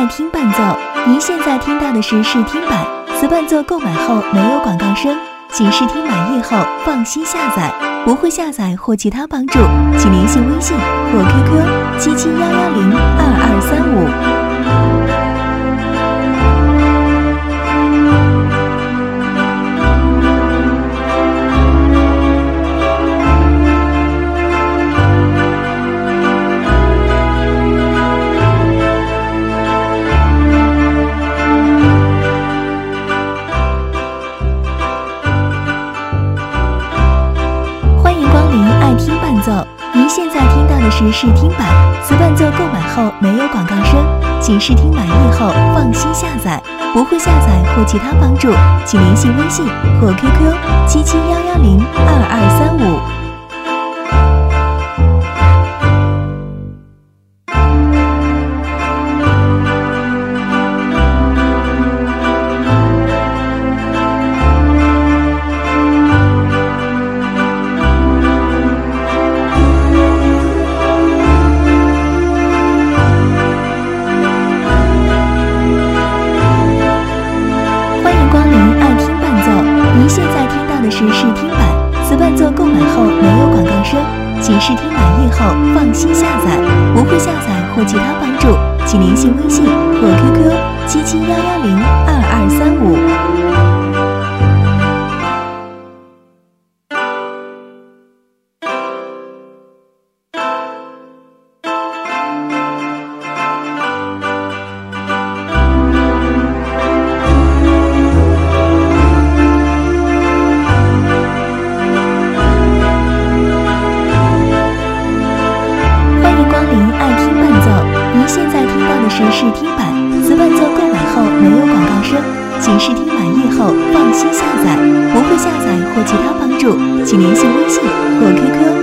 听伴奏。您现在听到的是试听版，此伴奏购买后没有广告声，请试听满意后放心下载。不会下载或其他帮助，请联系微信或 QQ7711022235。您现在听到的是试听版，此伴奏购买后没有广告声，请试听满意后放心下载。不会下载或其他帮助，请联系微信或 QQ7711022235。是试听版，此伴奏购买后没有广告声，请试听满意后放心下载。不会下载或其他帮助，请联系微信或 QQ7711022235。是试听版，此伴奏购买后没有广告声，请试听满意后放心下载。不会下载或其他帮助，请联系微信或 QQ